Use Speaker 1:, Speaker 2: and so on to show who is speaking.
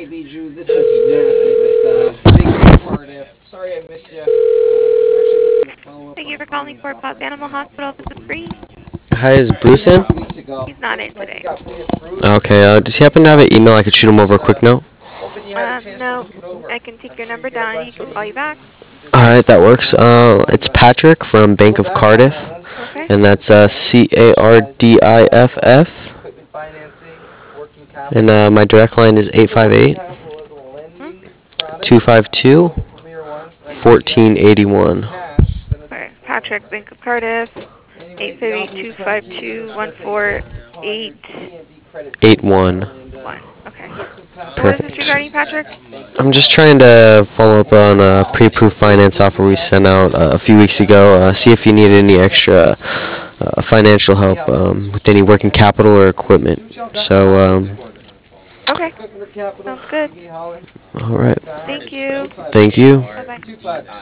Speaker 1: Hey, Bijou, this is Matt. Big Cardiff. Sorry I missed you. I was actually looking to follow up
Speaker 2: Thank
Speaker 1: on
Speaker 2: you
Speaker 1: a
Speaker 2: for calling
Speaker 1: finance
Speaker 2: Fort Potts Animal
Speaker 1: opportunity
Speaker 2: Hospital. This is Bree.
Speaker 3: Hi, is Bruce in?
Speaker 1: weeks ago.
Speaker 2: He's not in
Speaker 1: Looks like you
Speaker 2: today.
Speaker 1: got pre-approved.
Speaker 3: Okay, does he happen to have an email I could shoot him over a
Speaker 1: Just
Speaker 3: quick note?
Speaker 1: hoping you had a chance to
Speaker 2: No.
Speaker 1: look it over.
Speaker 2: I can take
Speaker 1: I'm
Speaker 2: your
Speaker 1: sure you
Speaker 2: number
Speaker 1: get a
Speaker 2: down and he
Speaker 1: bunch of
Speaker 2: can call you back.
Speaker 1: emails.
Speaker 3: Alright, that works. It's Patrick from Bank of Cardiff,
Speaker 2: Okay.
Speaker 3: and that's Cardiff.
Speaker 1: Equipment financing, working
Speaker 3: And
Speaker 1: capital.
Speaker 3: my direct line is
Speaker 1: Think of working
Speaker 3: 858
Speaker 1: capital as a
Speaker 2: Hmm?
Speaker 1: lending product,
Speaker 3: 252
Speaker 1: one of the premier ones that can be executed with
Speaker 3: 1481.
Speaker 1: cash, then it's a
Speaker 2: Okay. Patrick, Bank of Cardiff,
Speaker 1: anyway, the obvious question is, is there anything on your
Speaker 2: 858-252-14881.
Speaker 1: D&D credit score,
Speaker 3: 81.
Speaker 1: and
Speaker 2: Okay.
Speaker 1: took some past
Speaker 2: What was this
Speaker 1: financial
Speaker 3: Perfect.
Speaker 2: regarding,
Speaker 1: history.
Speaker 2: Patrick?
Speaker 1: Thank you.
Speaker 3: I'm just trying to follow up on a pre-approved finance offer we sent out a few weeks ago. See if you need any extra financial help with any working capital or equipment. So,
Speaker 2: Okay.
Speaker 1: Equipment or capital,
Speaker 2: Sounds good.
Speaker 1: give me a holler.
Speaker 3: all right.
Speaker 2: Thank you.
Speaker 3: Thank you.
Speaker 2: Bye-bye.
Speaker 1: 252.